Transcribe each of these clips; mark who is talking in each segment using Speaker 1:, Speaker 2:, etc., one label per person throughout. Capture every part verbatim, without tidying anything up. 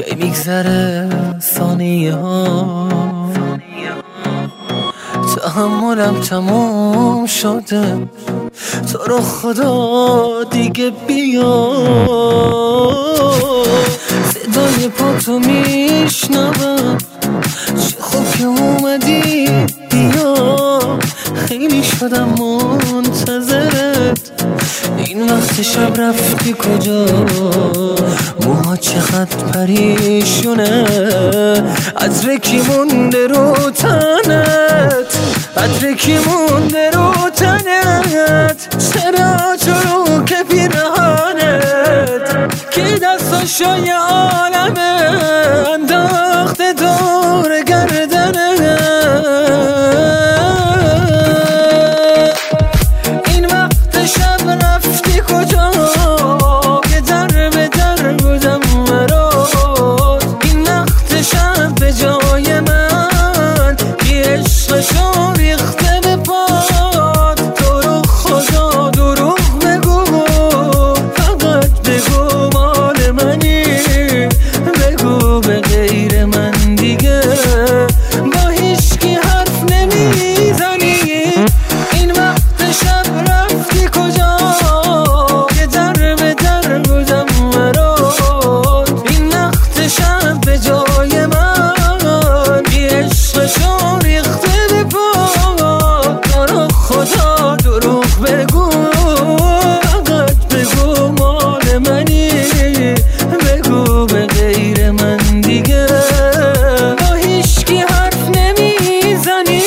Speaker 1: کی میگذره ثانیه ها، تحملم تموم شده، تو رو خدا دیگه بیا. صدای پاتو میشنوم، چه خوب که اومدی بیا. خیلی شدم منتظرت، این وقت شب رفتی کجا؟ موها چقدر پریشونه، عطر کی مونده رو تنت، عطر کی مونده رو تنت. چرا چرا که پیرهانت کی دستاشای عالمه انداخته دور گردنت. این وقت شب رفتی کجا؟ که در به در بودم مراد. این وقت شب به جای من بی عشقشو ریخته به پاد. تو رو خدا دروغ بگو، فقط بگو مال منی، بگو به غیر من دیگه با هیچکی حرف نمیزنی. این وقت شب رفتی کجا؟ که در به در بودم مراد. این وقت شب به جای من بی عشقشو ریخته به پاد. تو رو خدا دروغ بگو، فقط بگو مال منی، بگو به غیر من دیگه با هیچکی حرف نمیزنی.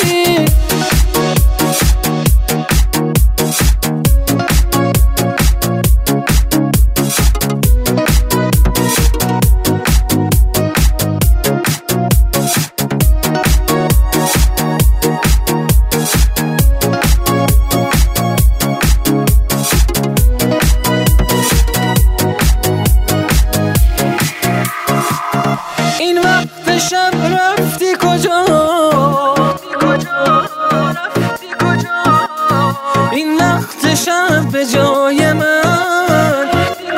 Speaker 1: این وقت شب رفتی کجا؟ این وقت شب به جای من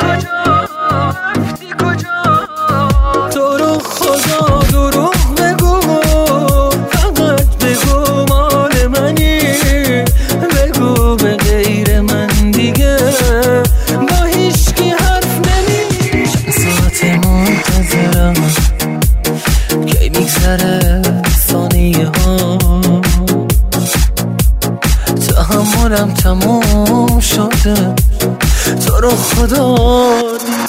Speaker 1: تو رو خدا دروغ بگو، فقط بگو مال منی، بگو به غیر من دیگه با هیچکی حرف نمی. ساعت منتظرم کی میگذره ثانیه ها، تحملم تموم شده، تو رو خدا